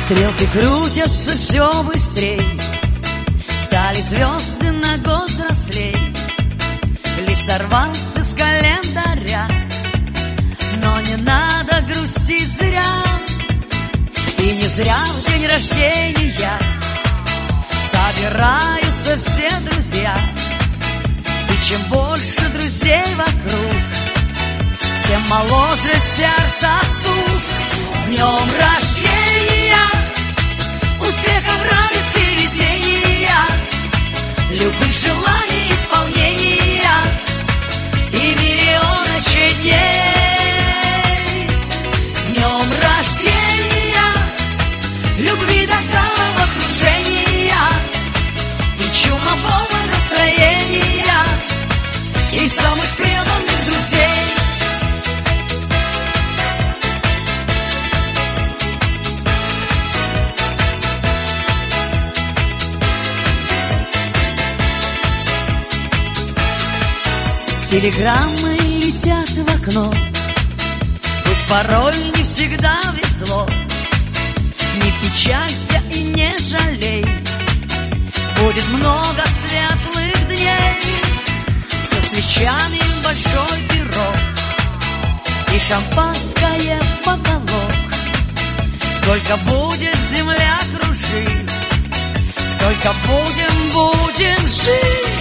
Стрелки крутятся все быстрей, стали звезды на год взрослей. Лист сорвался с календаря, но не надо грустить зря. И не зря в день рождения собираются все друзья. И чем больше друзей вокруг, тем моложе сердце стук. С днем рождения, успехов, радости, везения, любых желаний исполнения и миллионочек дней. С днем рождения, любви до головокружения и чумового настроения и самых преданных друзей. Телеграммы летят в окно, пусть порой не всегда везло. Не печалься и не жалей, будет много светлых дней. Со свечами большой пирог и шампанское в потолок. Сколько будет земля кружить, сколько будем жить.